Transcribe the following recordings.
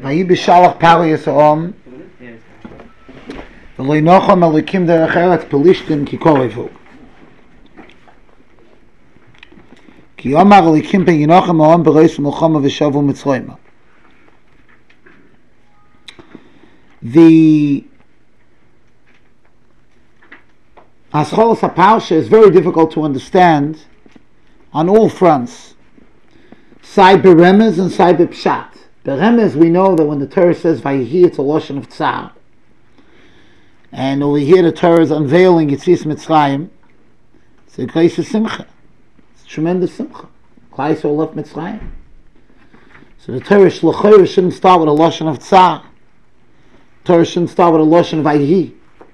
Vayi b'shalach pari yisrael. V'lo nocham elikim derech eretz pelishtim ki korevu. Ki omar elikim pen yinochem ma'om bereis milchama v'shavu mitzrayim. The Ascholos HaParsha is very difficult to understand on all fronts. Side beremez and side b'pshat. Beremez, we know that when the Torah says Vayihi, it's a lashon of tzar. And over here the Torah is unveiling Yitzis Mitzrayim. It's a grace of simcha. It's a tremendous simcha. Klal Yisrael left Mitzrayim. So the Torah shouldn't start with a lashon of tzar. Torah shouldn't start with a lashon of Vayihi.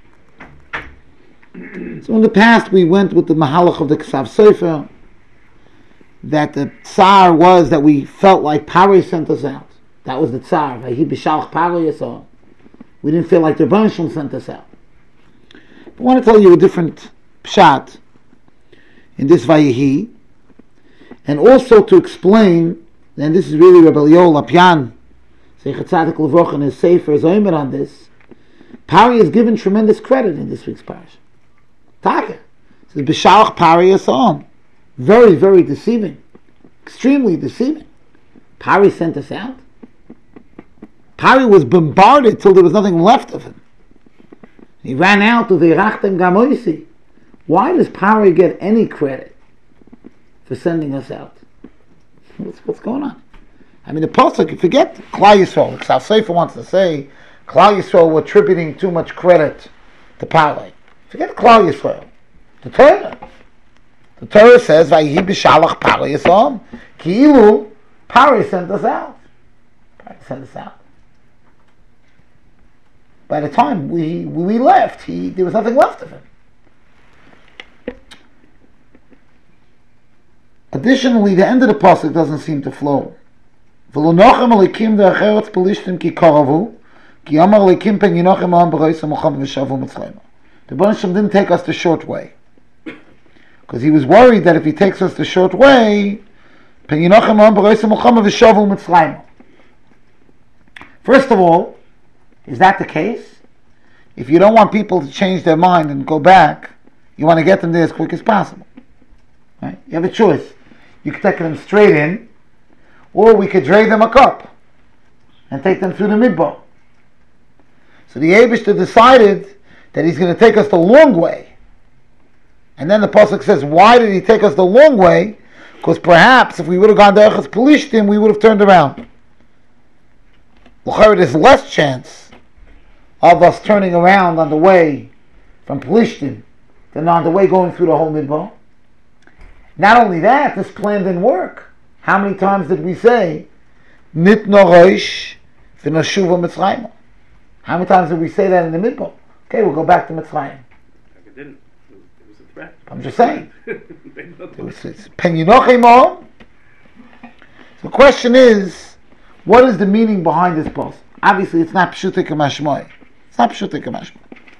So in the past we went with the mahalach of the Ksav Sofer, that the tsar was that we felt like Paroi sent us out. That was the tsar. Vayihi b'shalach Paroi yisrael. We didn't feel like the Rebbeinu Shalom sent us out. I want to tell you a different pshat in this Vayihi, and also to explain, and this is really Rebbe Yoel Lapian, Zeichat Tzadik Levroch, and his Sefer Zoymer on this. Paroi is given tremendous credit in this week's parish. Taka. It says b'shalach Paroi yisrael. Very, very deceiving. Extremely deceiving. Paroi sent us out. Paroi was bombarded till there was nothing left of him. He ran out to the Irachtem Gamoisi. Why does Paroi get any credit for sending us out? What's going on? I mean, the Pasuk, forget Klal Yisrael. Ksav Sofer wants to say Klal Yisrael were attributing too much credit to Paroi. Forget Klal Yisrael. The Torah. The Torah says, Vayihi b'shalach Paroi yisrael. Ki'ilu, Paroi sent us out. Paroi sent us out. By the time we left, there was nothing left of him. Additionally, the end of the pasuk doesn't seem to flow. V'lo nochem elikim derech eretz pelishtim ki koravu, ki amar elikim pen yinochem ha'am b'reis ha'mocham v'shavu mitzrayim. The Rebbeinu Shalom didn't take us the short way, because he was worried that if he takes us the short way, first of all, is that the case? If you don't want people to change their mind and go back, you want to get them there as quick as possible. Right? You have a choice. You can take them straight in, or we could drag them a cup and take them through the midbar. So the Eibishter decided that he's going to take us the long way. And then the pasuk says, why did he take us the long way? Because perhaps if we would have gone to Derech Pelishtim, we would have turned around. There's less chance of us turning around on the way from Pelishtim than on the way going through the whole midbar. Not only that, this plan didn't work. How many times did we say, Nitno Roish v'noshuva Mitzrayim? How many times did we say that in the midbar? Okay, we'll go back to Mitzrayim. It didn't. I'm just saying. The question is, what is the meaning behind this post? Obviously, it's not Pshutik Mashmoy. It's not Pshutik Mashmoy.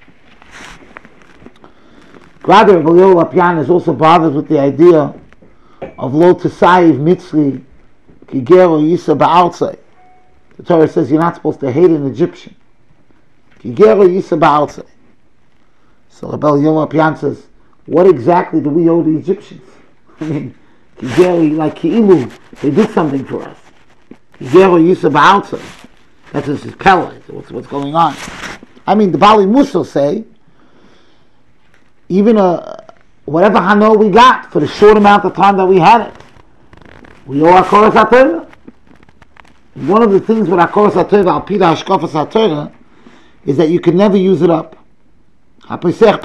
Rather, Rebbe Yoel Lapian is also bothered with the idea of Lo Tesayiv Mitzri Kigero Yisa Ba'altzai. The Torah says you're not supposed to hate an Egyptian. Kigero Yisa Ba'altzai. So Rebbe Yoel Lapian says, what exactly do we owe the Egyptians? I mean, Kigeri, like Ki'ilu, they did something for us. Kigero Yisa Ba'altzai. That's his Pella. What's going on? I mean, the Bali Musa say, even whatever Hano we got for the short amount of time that we had it, we owe HaKoros HaTorah. One of the things with HaKoros HaTorah, Al-Pida Hashkafas HaTorah, is that you can never use it up. So,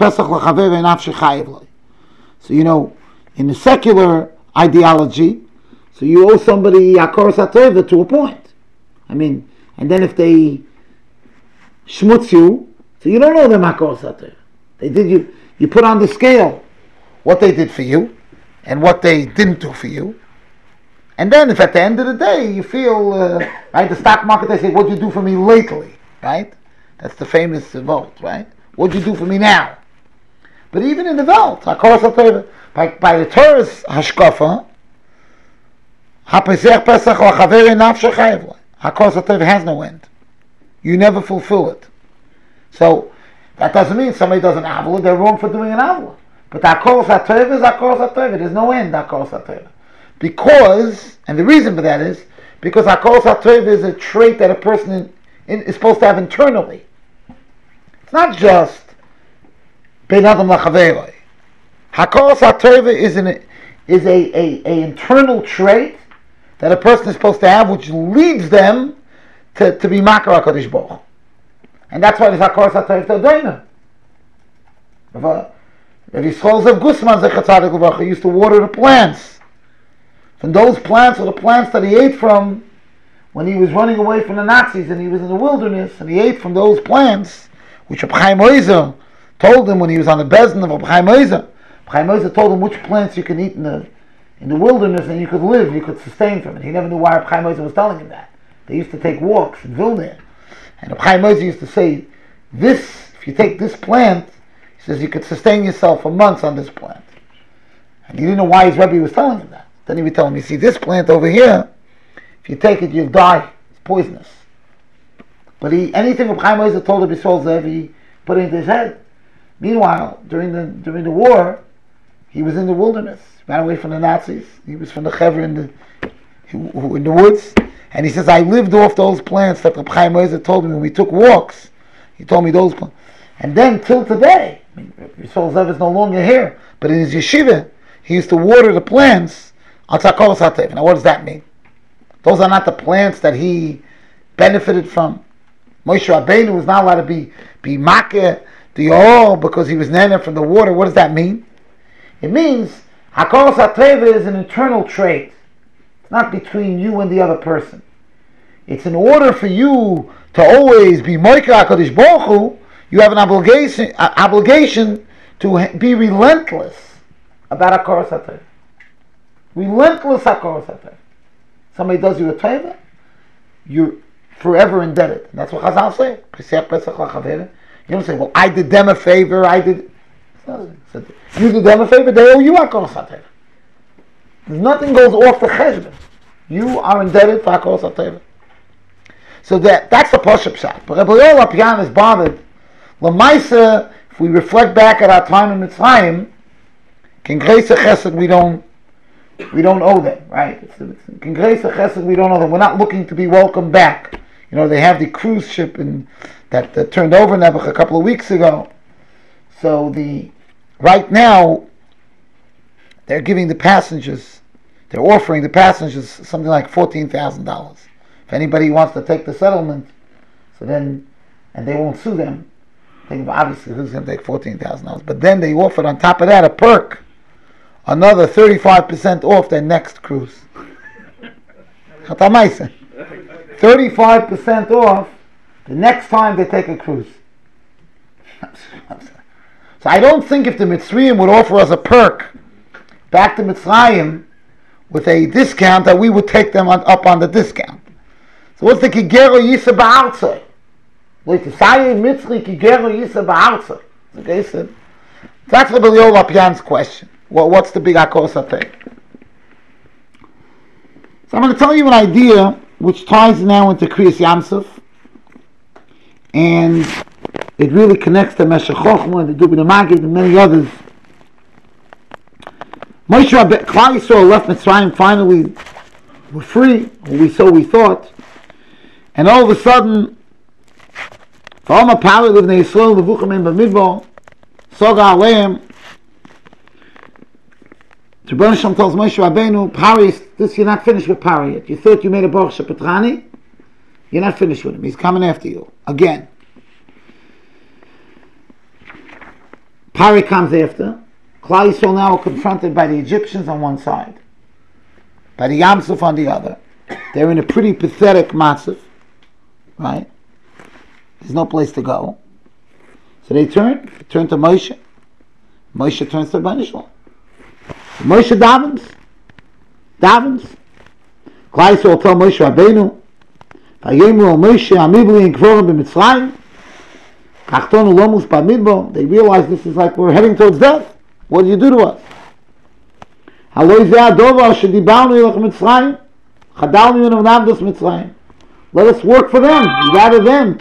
in the secular ideology, so you owe somebody HaKoros HaTorah to a point. I mean, and then if they schmutz you, so you don't owe them HaKoros HaTorah. They did you put on the scale what they did for you and what they didn't do for you. And then if at the end of the day you feel, right, the stock market, they say, what'd you do for me lately, right? That's the famous vote, right? What'd you do for me now? But even in the Welt, by the Torah's hashkafa, HaKol HaTeva has no end. You never fulfill it. So that doesn't mean somebody does an avla, they're wrong for doing an avla. But HaKol HaTeva is HaKol HaTeva. There's no end HaKol HaTeva. Because, and the reason for that is, because HaKol HaTeva is a trait that a person is supposed to have internally. It's not just Ben Adam Lachaveroi. HaKol HaTeva is a internal trait that a person is supposed to have, which leads them to be Makar HaKadosh Baruch Hu. And that's why there's HaKol HaTeva Dodaina. Rabbi Yisrael Zev Gusman Zechat Tzadik L'Vracha used to water the plants. From those plants or the plants that he ate from when he was running away from the Nazis and he was in the wilderness, and he ate from those plants, which Reb Chaim Oizer told him when he was on the Bezdin of Reb Chaim Oizer. Reb Chaim Oizer told him which plants you can eat in the wilderness and you could live, you could sustain from it. He never knew why Reb Chaim Oizer was telling him that. They used to take walks in Vilna, and Reb Chaim Oizer used to say, if you take this plant, he says you could sustain yourself for months on this plant. And he didn't know why his Rebbe was telling him that. Then he would tell him, you see this plant over here, if you take it, you'll die. It's poisonous. But anything Reb Chaim Oizer told Reb Yisrael Zev, he put it into his head. Meanwhile, during the war, he was in the wilderness. He ran away from the Nazis. He was from the Chevra in the woods. And he says, I lived off those plants that Reb Chaim Oizer told me when we took walks. He told me those plants. And then till today, Reb Yisrael Zev is no longer here, but in his yeshiva, he used to water the plants on HaKol HaTeva. Now what does that mean? Those are not the plants that he benefited from. Moshe Rabbeinu was not allowed to be makeh the oil because he was nana from the water. What does that mean? It means HaKol HaTeva is an internal trait. It's not between you and the other person. It's in order for you to always be Moika HaKadosh Baruch Hu, you have an obligation to be relentless about HaKol HaTeva. Relentless HaKol HaTeva. Somebody does you a teva, you're forever indebted. And that's what Chazal say. You don't say, well, I did them a favor, you did them a favor, they owe you HaKol HaTeva. Nothing goes off the cheshbon. You are indebted for HaKol HaTeva. So that's the Pashup shot. But Rebbe Yoel Apian is bothered. L'maisa, if we reflect back at our time in Mitzrayim, King Grace Chesed, we don't owe them, right? King Grace Chesed, we don't owe them. We're not looking to be welcomed back. You know, they have the cruise ship that turned over Nebuch a couple of weeks ago. So right now, they're giving the passengers, they're offering the passengers something like $14,000. If anybody wants to take the settlement, and they won't sue them, obviously who's going to take $14,000? But then they offered on top of that a perk, another 35% off their next cruise. 35% off the next time they take a cruise. So I don't think if the Mitzrayim would offer us a perk back to Mitzrayim with a discount that we would take them up on the discount. So what's the Kigero Yisa Ba'artzai? Like the Sayyid Mitzri Kigero Yisa Ba'artzai. Okay, so that's Rebbe Yoel Apian's question. What's the big HaKol HaTeva? So I'm going to tell you an idea which ties now into Kriyas Yamsuf, and it really connects to Meshech Chochmah and the Dubin Magid and many others. Moshe Rabbeinu, Klal Yisrael left Mitzrayim, finally were free, or we thought, and all of a sudden, V'Omer Pari Livnei Yisrael Levuchim Ein B'Midbar Soga Aleim. The Rebbeinu Shalom tells Moshe Rabbeinu, Pari, you're not finished with Pari yet. You thought you made a Baruch Shepetrani, you're not finished with him. He's coming after you again. Pari comes after. Klal Yisrael now are confronted by the Egyptians on one side, by the Yamsuf on the other. They're in a pretty pathetic matzv, right? There's no place to go. So they turn to Moshe. Moshe turns to Rebbeinu Shalom. Moshe davens. Klal Yisrael tell Moshe Rabbeinu, Vayemru al Moshe Amibli in Kvorim b'Mitzrayim, Kachtonu Lomus b'Midbar. They realize this is like we're heading towards death. What did you do to us? Haloi zeh hadovar shedibarnu ilach Mitzrayim, chadalnu min avnavdos Mitzrayim. Let us work for them. Rather them.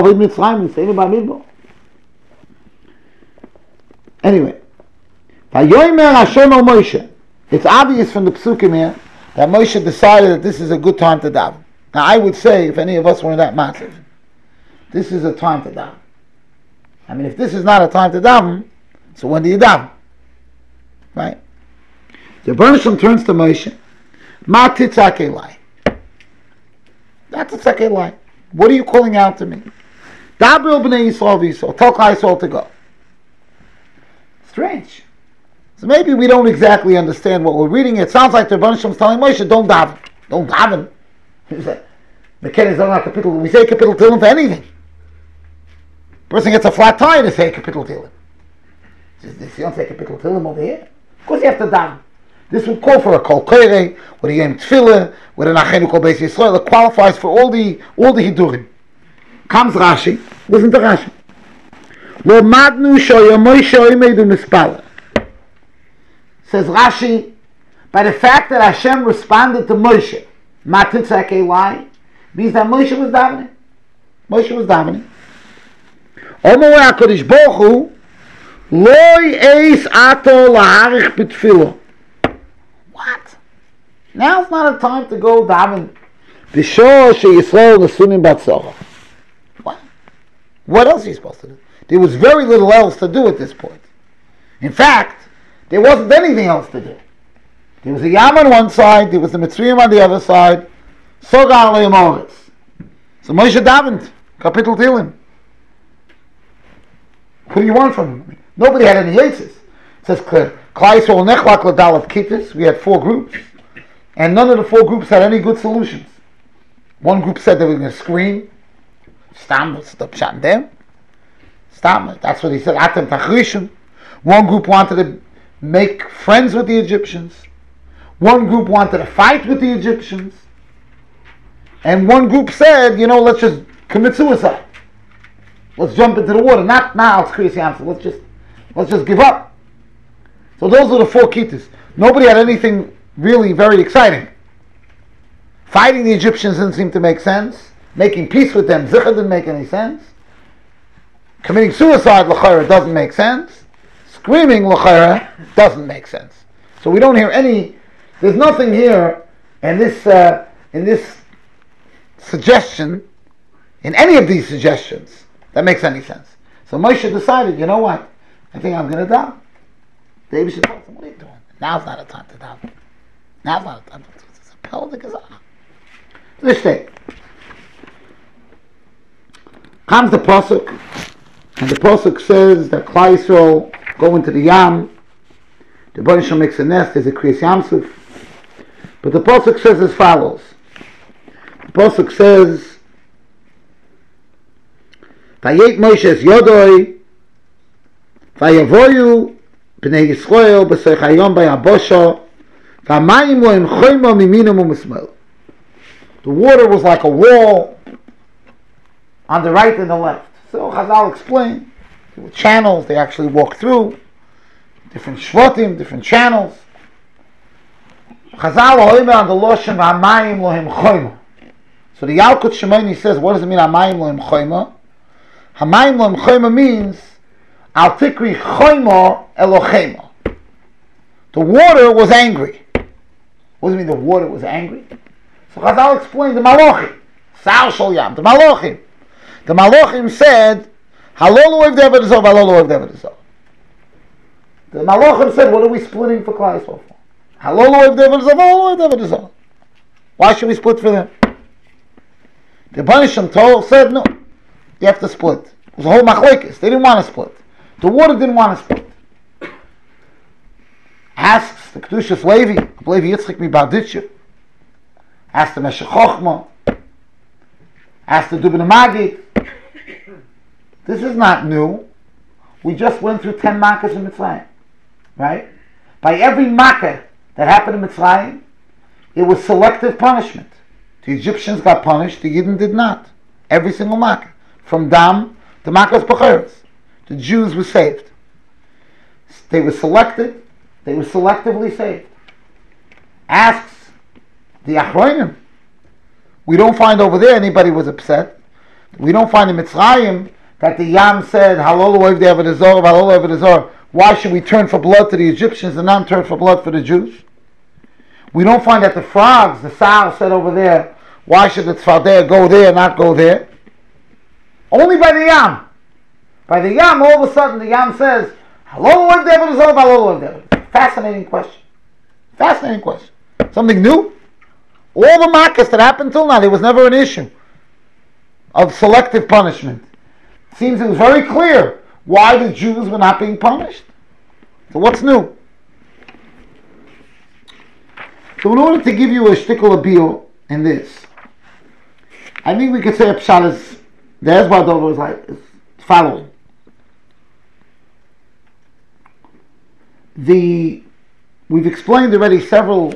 Anyway. It's obvious from the Psukim here that Moshe decided that this is a good time to daven. Now I would say, if any of us were in that matzav, this is a time to daven. I mean, if this is not a time to daven, so when do you daven? Right? The Rebbeinu turns to Moshe. Ma titzak elai. That's a tzak elai. What are you calling out to me? Daber b'nei Yisrael v'Yisrael. Tell Klal Yisrael to go. Strange. So maybe we don't exactly understand what we're reading. It sounds like the Rebbeinu is telling Moshe, don't daven. Don't daven. We say kapitel Tehillim for anything. Person gets a flat tire to say kapitel Tehillim. You don't say kapitel Tehillim over here. Of course you have to daven. This would call for a kol koirei, with a yom tefillah, with an achenu kol beis Yisrael. It qualifies for all the hidurim. Comes Rashi. Listen to Rashi. Lo madnu shoya Moshe oimedu mispala. Says Rashi, by the fact that Hashem responded to Moshe, matitzak elai, means that Moshe was davening. Moshe was davening. Omer HaKadosh Baruch Hu, loy eis ato laharich b'tfilah. What? Now's not a time to go daven. B'shor sheYisrael nesunim batzorah. What? What else are you supposed to do? There was very little else to do at this point. In fact, there wasn't anything else to do. There was a Yam on one side, there was the Mitzrayim on the other side. Sogar le'amoritz. So Moshe davened. Kapitel Tehillim. What do you want from him? Nobody had any yates. It says, Klal Yisrael nechlak l'dalat kittis. We had 4 groups. And none of the 4 groups had any good solutions. One group said they were going to scream. Stam, stop shutting them. Stam, that's what he said. Atem tachrishim. One group wanted to make friends with the Egyptians. One group wanted to fight with the Egyptians. And one group said, let's just commit suicide. Let's jump into the water. Not now, it's crazy answer. Let's just give up. So those are the 4 kittas. Nobody had anything really very exciting. Fighting the Egyptians didn't seem to make sense. Making peace with them, zikr didn't make any sense. Committing suicide, l'chayra, doesn't make sense. Screaming, l'chayra, doesn't make sense. So we don't hear there's nothing here in this suggestion, in any of these suggestions, that makes any sense. So Moshe decided, you know what? I think I'm going to die. David should tell him, what are you doing? Now's not a time to die. Now's not a time to die. It's a pelvic gazah. This thing. Comes the Pasuk, and the Pasuk says that Klal Yisrael go into the Yam. The Rebbeinu makes a nest, there's a Kriyas Yamsuf. But the Pasuk says as follows. The Pasuk says, Vayet Moshe es Yodoi, Vayavoyu b'nei Yisrael b'seichayom b'yabosha, V'amayim lo'im choymo miminum u'mismel. The water was like a wall on the right and the left. So Chazal explained, there were channels they actually walked through, different shvatim, different channels. Chazal oime on the loshem hamayim lohim choyma. So the Yalkut Shimoni says, what does it mean hamayim lohim choyma? Hamayim lohim choyma means al tikri choyma elochema. The water was angry. What does it mean the water was angry? So Chazal explained the Malachim, Sal Shal Yam, the Malachim. The Malachim said, Halol oiv David Azov, Halol oiv David Azov. The Malachim said, what are we splitting for Klal Yisrael for? Halol oiv David Azov, Halol oiv David Azov. Why should we split for them? The Rebbeinu said, no, you have to split. It was a whole machlokes. They didn't want to split. The water didn't want to split. Asks the Kedushas Levi, Levi Yitzchak mi Barditcher, asked the Meshech Chochmah, asked the Dubin Magid. This is not new. We just went through 10 Makkahs in Mitzrayim. Right? By every Makkah that happened in Mitzrayim, it was selective punishment. The Egyptians got punished, the Yidden did not. Every single Makkah. From Dam to Makkah's Becheres. The Jews were saved. They were selected, they were selectively saved. Asks the Achronim, We don't find over there anybody was upset. We don't find in Mitzrayim that the Yam said, Halol oiv de'avad azor, halol oiv azor. Why should we turn for blood to the Egyptians and not turn for blood for the Jews? We don't find that the frogs, the sow said over there, why should the Tzfardeh go there, not go there? Only by the Yam. By the Yam, all of a sudden the Yam says, Halol oiv de'avad azor, halol oiv de'avad. Fascinating question. Fascinating question. Something new? All the makas that happened till now, there was never an issue of selective punishment. It seems it was very clear why the Jews were not being punished. So what's new? So in order to give you a shtickle abiyah in this, I think we could say a pshat is, the Ezra Dover is like, is following. We've explained already several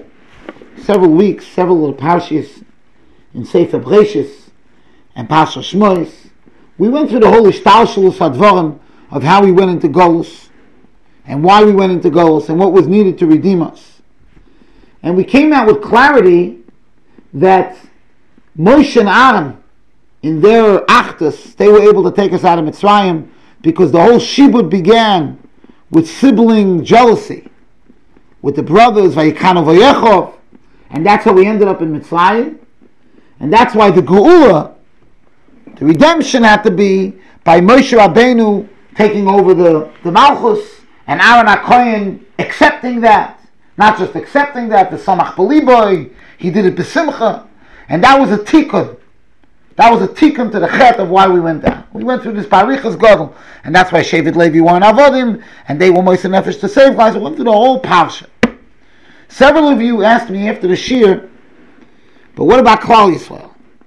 weeks, several of the parshas in Sefer Breshis and Parsha Shmois. We went through the whole ishtalshelus hadvarim of how we went into Golus and why we went into Golus and what was needed to redeem us. And we came out with clarity that Moshe and Aaron, in their achdus, they were able to take us out of Mitzrayim because the whole shibud began with sibling jealousy, with the brothers, Vayikanu Vayechov, and that's how we ended up in Mitzrayim. And that's why the Geula, the redemption, had to be by Moshe Rabbeinu taking over the Malchus, and Aaron HaKohen accepting that. Not just accepting that, the Samach B'liboy, he did it b'simcha, and that was a tikkun. That was a tikkun to the chet of why we went down. We went through this Parichas Gadol, and that's why Shevet Levi weren't Avodim, and they were Moshe Nefesh to save lives. We went through the whole Parsha. Several of you asked me after the Shir, but what about Klal Yisrael?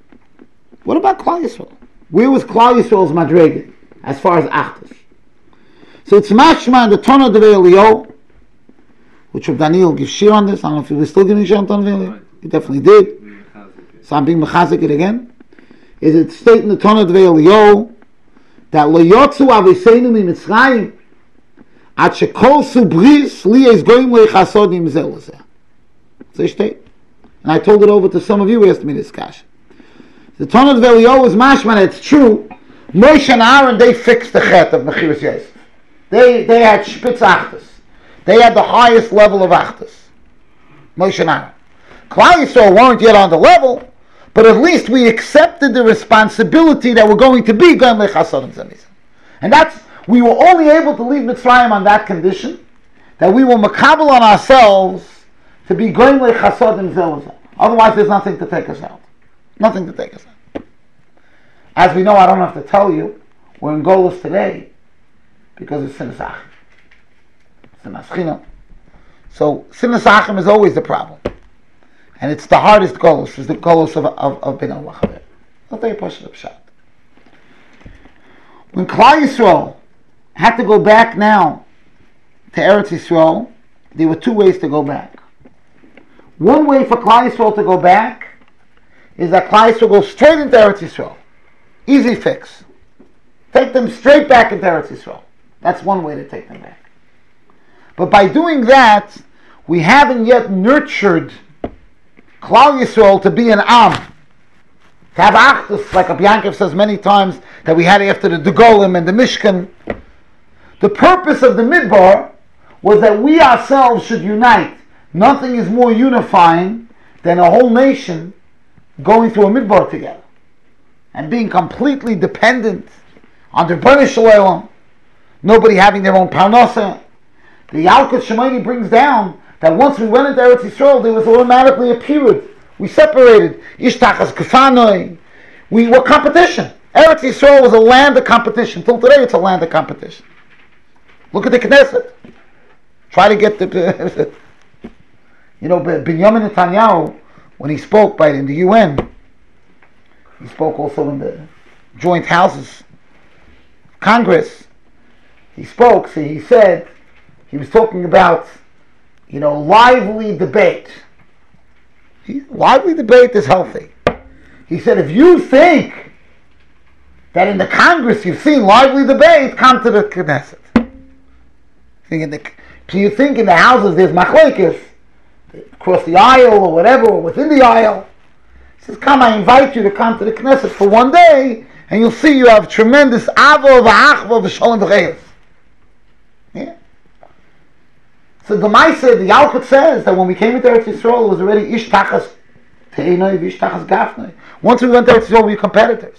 What about Klal Yisrael? Where was Klal Yisrael's Madrega as far as Achdus? So it's mashma in the Tona Devei Eliyahu, which Rav Daniel gives Shir on this. I don't know if he was still giving Shir on Tona Devei Eliyahu. He definitely did. So I'm being mechazik it again. Is it stated in the Tona Devei Eliyahu that Lo Yotzu Aviseinu Mi Mitzrayim Ad Shekol Subris Li Es Goyim Leichasodim Zel Zeh. So state. And I told it over to some of you who asked me this question. The Tona Devei Eliyahu is mashman. It's true. Moshe and Aaron, they fixed the chet of Mechiras Yosef. They had Spitz Achdus. They had the highest level of Achdus. Moshe and Aaron. Klal Yisrael weren't yet on the level, but at least we accepted the responsibility that we're going to be Goyim Leichasodim Zel Zeh. And that's, we were only able to leave Mitzrayim on that condition, that we will makabel on ourselves to be Goyim Leichasodim Zel Zeh. Otherwise there's nothing to take us out. Nothing to take us out. As we know, I don't have to tell you, we're in Golus today because of Sinas Achim. Sinas Chinam. So Sinas Achim is always the problem. And it's the hardest Golus, is the Golus of Bin al-Wachaber. I'll tell you a shot. When Klal Yisrael had to go back now to Eretz Yisrael, there were two ways to go back. One way for Klal Yisrael to go back is that Klal Yisrael goes straight into Eretz Yisrael. Easy fix. Take them straight back into Eretz Yisrael. That's one way to take them back. But by doing that, we haven't yet nurtured Klal Yisrael to be an Am. To have Achdus, like Rabbi Yankov says many times, that we had after the Degolim and the Mishkan. The purpose of the Midbar was that we ourselves should unite. Nothing is more unifying than a whole nation going through a Midbar together and being completely dependent on the Rebbeinu Shalom, nobody having their own parnasa. The Yalkut Shemini brings down that once we went into Eretz Yisrael, there was automatically a period. We separated. Ishtachas Kefanoi. We were competition. Eretz Yisrael was a land of competition. Till today, it's a land of competition. Look at the Knesset. Try to get the... Benjamin Netanyahu, when he spoke in the UN, he spoke also in the joint houses, Congress. He spoke, so he said, he was talking about, lively debate. Lively debate is healthy. He said, if you think that in the Congress you've seen lively debate, come to the Knesset. So you think in the houses there's machlekes, across the aisle or whatever, or within the aisle. says, come, I invite you to come to the Knesset for one day, and you'll see you have tremendous avo, v'achvo, v'sholem, v'chayos. Yeah. So the Maaseh, the Yalkut says that when we came into Eretz Yisrael, it was already ish tachas te'enoi, v'ish tachas gafnoi. Once we went to Eretz Yisrael, we were competitors.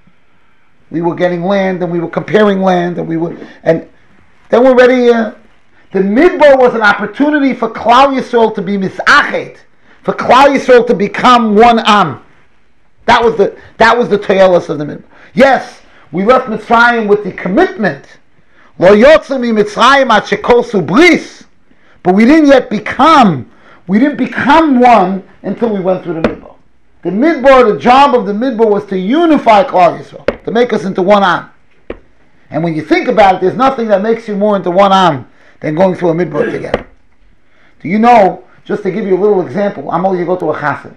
We were getting land, and we were comparing land, and then we're ready. The Midbar was an opportunity for Klal Yisrael to be misachet, for Klal Yisrael to become one Am. That was the Toyelis of the Midbar. Yes, we left Mitzrayim with the commitment, Lo yotzim mi Mitzrayim ad shekosu bris, but we didn't become one until we went through the Midbar. The Midbar, the job of the Midbar was to unify Klal Yisrael, to make us into one Am. And when you think about it, there's nothing that makes you more into one Am than going through a Midbar together. Do you know, just to give you a little example, I'm only going to go to a chassan.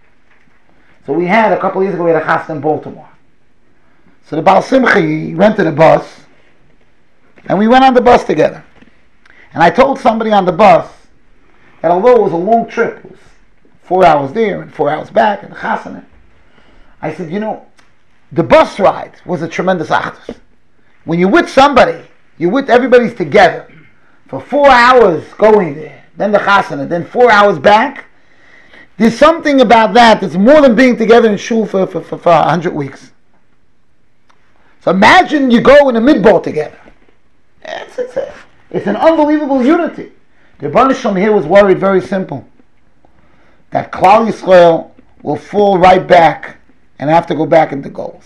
So we had, a couple of years ago, we had a chassan in Baltimore. So the Baal Simcha, he rented a bus, and we went on the bus together. And I told somebody on the bus that although it was a long trip, it was 4 hours there and 4 hours back, and the chassan, I said, the bus ride was a tremendous achdus. When you're with somebody, everybody's together for 4 hours going there, then the chasana, then 4 hours back. There's something about that that's more than being together in shul for 100 weeks. So imagine you go in a midbar together. It's an unbelievable unity. The Rebbeinu Shalom here was worried, very simple, that Klal Yisrael will fall right back and have to go back into goals.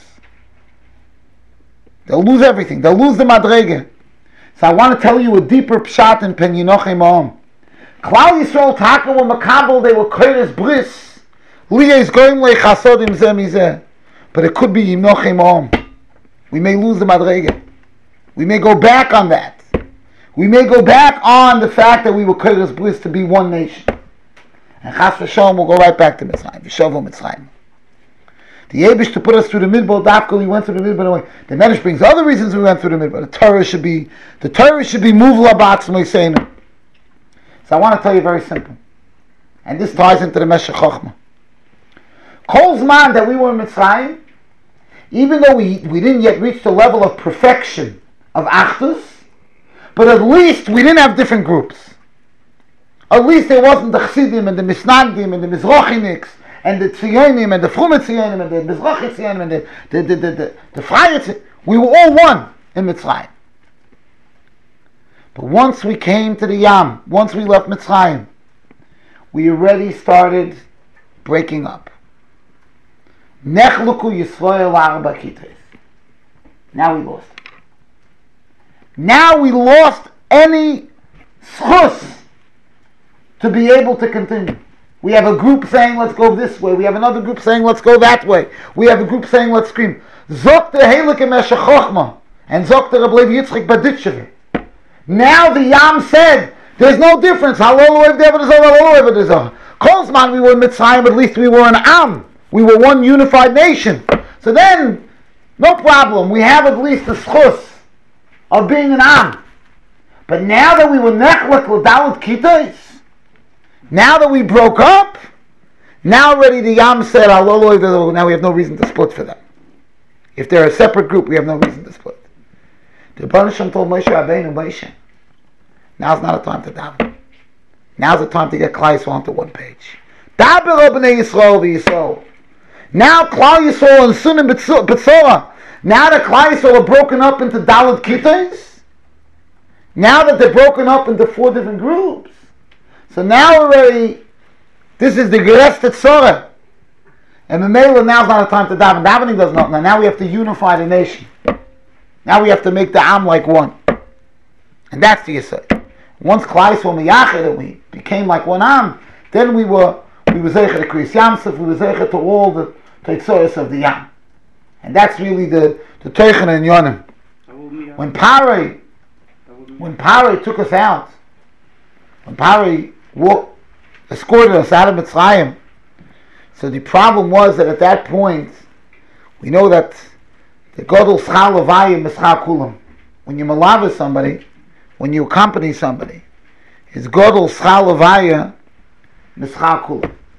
They'll lose everything. They'll lose the madrege. So I want to tell you a deeper pshat in Pen Yinochim Ma'om. Klal Yisrael Taka were makabel, they were koyres bris. Liyes goyim lechasodim zeh mizeh. But it could be Yinochim Ma'om. We may lose the madrege. We may go back on that. We may go back on the fact that we were koyres bris to be one nation. And Chas v'Shalom will go right back to Mitzrayim. V'shovo Mitzrayim. The Yebish to put us through the Midbar, Dafka, we went through the Midbar. The Medrash brings other reasons we went through the Midbar. The Torah should be muvla b'atzmai seinu. So I want to tell you very simple, and this ties into the Meshech Chochmah. Kol zman that we were in Mitzrayim, even though we didn't yet reach the level of perfection of Achdus, but at least we didn't have different groups. At least there wasn't the Chassidim and the Misnagdim and the Mizrochiniks and the Tziyonim and the Frumet Tziyonim and the Mizrachi Tziyonim and the Freie Tziyonim. We were all one in Mitzrayim. But once we came to the Yam, once we left Mitzrayim, we already started breaking up. Nechluku Yisrael arba kitres. Now we lost. Now we lost any schus to be able to continue. We have a group saying, let's go this way. We have another group saying, let's go that way. We have a group saying, let's scream. Zok the Heilige Meshech Chochmah and Zok the Reb Levi Yitzchak Baditchev. Now the Yam said, there's no difference. Kolzman, we were in Mitzrayim, at least we were an Am. We were one unified nation. So then, no problem. We have at least the schus of being an Am. But now that we were nechlek l'dalet kitais, now that we broke up, now already the Yam said, now we have no reason to split for them. If they're a separate group, we have no reason to split. The Rebbeinu Shalom told Moshe Rabbeinu, Moshe, now's not a time to daven. Now's the time to get Klal Yisrael onto one page. Daber b'nei Yisrael v'Yisrael. Now Klal Yisrael and Sunim B'tzorah. Now that Klal Yisrael are broken up into Dalet Kitais, now that they're broken up into 4 different groups, so now already, this is the Geres Tetzorah. And Memela, now's not a time to daven. Davening does not. Now we have to unify the nation. Now we have to make the Am like one. And that's the Yisrael. Once Klal Yisrael miyached and we became like one Am, then we were zeicher to Kriyas Yamsuf, we were zeicher to all the Tetzorahs of the Yam. And that's really the Teichen and Yonim. When Paroi took us out, when Paroi escorted us out of Mitzrayim, so the problem was that at that point, we know that the Godel Schal Levayim Mischal Kulam. When you malava somebody, when you accompany somebody, it's Godel Schal Levayim Mischal Kulam.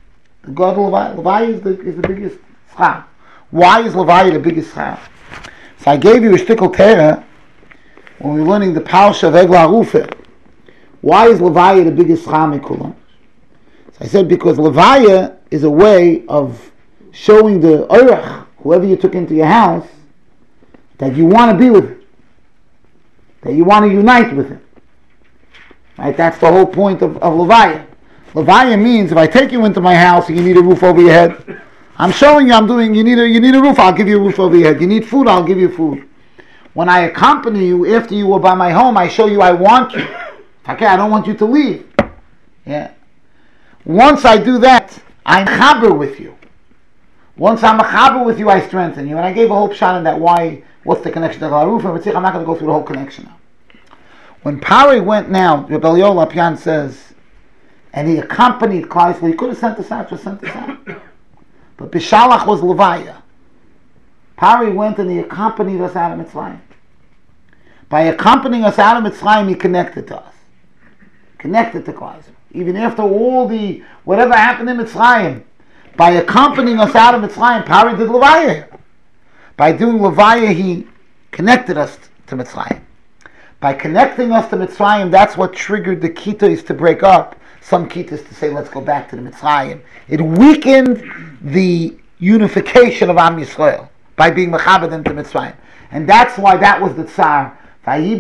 The Gadol Levaya. Levaya is the biggest schar. Why is Levaya the biggest schar? So I gave you a shtickle Torah when we were learning the Parsha of Eglah Rufe. Why is Levaya the biggest schar mekulam? So I said because Levaya is a way of showing the Orach, whoever you took into your house, that you want to be with him, that you want to unite with him. Right? That's the whole point of Levaya. Levaya means if I take you into my house and you need a roof over your head, I'm showing you you need a roof, I'll give you a roof over your head. You need food, I'll give you food. When I accompany you after you were by my home, I show you I want you. Okay, I don't want you to leave. Yeah. Once I do that, I'm chaber with you. Once I'm a chaber with you, I strengthen you. And I gave a whole shot on that. What's the connection to Galaruf? I'm not going to go through the whole connection now. When Pari went now, Rebbe Eliyah Lopian says, and he accompanied Klal Yisrael, he could have sent us out, but Bishalach was Levaya. Pari went and he accompanied us out of Mitzrayim. By accompanying us out of Mitzrayim, he connected to us. Connected to Klal Yisrael. Even after all whatever happened in Mitzrayim, by accompanying us out of Mitzrayim, Pari did Levaya. By doing Levaya, he connected us to Mitzrayim. By connecting us to Mitzrayim, that's what triggered the Kitos to break up. Some Kitos to say, let's go back to the Mitzrayim. It weakened the unification of Am Yisrael by being Mechabed into Mitzrayim. And that's why that was the Tsar. Rebbe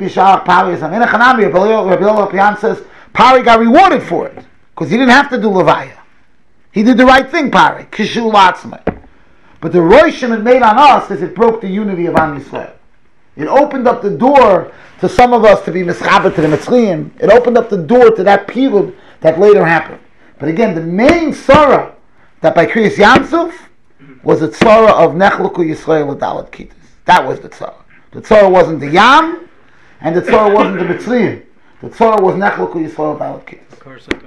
Eliyah says, Pari got rewarded for it, because he didn't have to do Levaya. He did the right thing, Pari. Kishul Latzmai. But the Roshim it made on us is it broke the unity of Am Yisrael. It opened up the door to some of us to be mischaber to the Mitzrayim. It opened up the door to that pilud that later happened. But again, the main sorrow that by Kriyas Yamsuf was the tzara of Nechluku Yisrael Adalat Kitas. That was the tzara. The tzara wasn't the Yam, and the tzara wasn't the Mitzrayim. The tzara was Nechluku Yisrael Adalat Kitas.